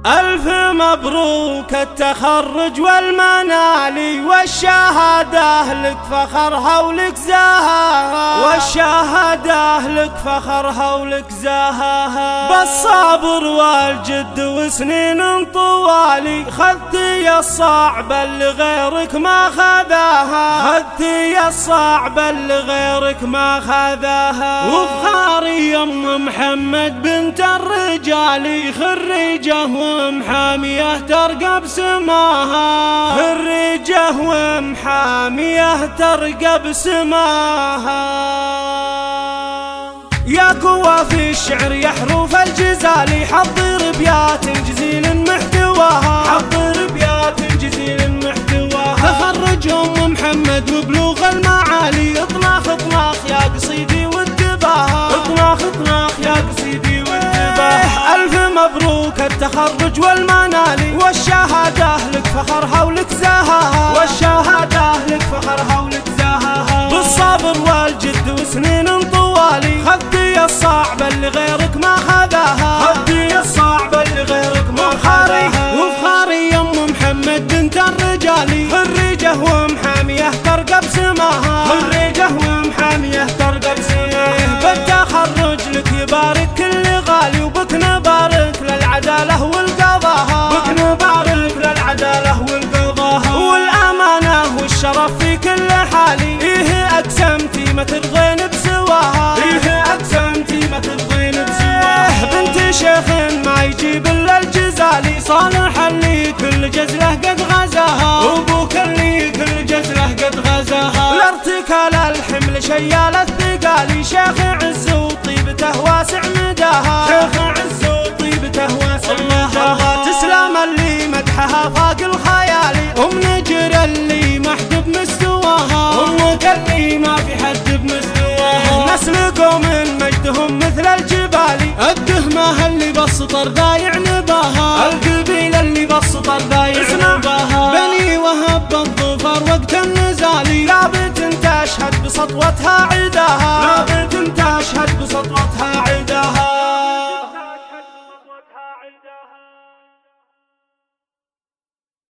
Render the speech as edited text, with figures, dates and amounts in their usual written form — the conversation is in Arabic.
ألف مبروك التخرج والمنالي والشهادة لك فخرها ولك زاهاها، والشهادة لك فخرها ولك زاهاها. بالصبر والجد وسنين طوالي خذتي الصعب اللي غيرك ما خذاها، خذتي الصعب اللي غيرك ما خذاها. وفخاري ام محمد بنت الرجال خريجه ومحامية ترقى بسماها، خريجه ومحامية ترقى بسماها. يا قوة في الشعر يا حروف الجزالي حضر بيات جزيل محتواها، حضر بيات جزيل محتواها. تخرج ام محمد وبلوغ المعالي اطلاق اطلاق يا قصيدي وانتباها، اطلاق اطلاق يا قصيدي وانتباها. ألف مبروك التخرج والمنالي والشهادة لك فخرها ولك زاهاها، والشهادة لك فخرها ولك زاهاها. بالصبر والجد وسنين طوالي خذتي الصعب اللي غيرك ما خذاها، خذتي الصعب اللي غيرك ما خذاها. وفخاري ام محمد بنت الرجال خريجه ومحامية ترقى بسماها، خريجه ومحامية ترقى بسماها. بالتخرج لك يبارك كل غالي وبك نبارك للعدالة والقضاها، بك نبارك للعدالة والقضاها. والأمانة والشرف في كل حالي إيه أقسمتي ما ترضين بسواها، إيه أقسمتي ما ترضين بسواها. بنت شيخ ما يجيب إلا الجزالي صالح اللي كل جزله قد غزاها، وابوك اللي كل جزله قد غزاها. لارتكال الحمل شيال الثقالي شيخ عز وطيبته واسع مداها، شيخ عز وطيبته واسع مداها. تسلم اللي مدحها فاق الخيالي ام نجر اللي ما حد بمستواها، امك اللي ما في حد بمستواها. نسلقوا من مجدهم مثل الجبال الدهمه اللي بالسطر ضايع نباها، القبيله اللي بالسطر ضايع نباها. بني وهب الظفر وقت النزال لابد تشهد بسطوتها عداها،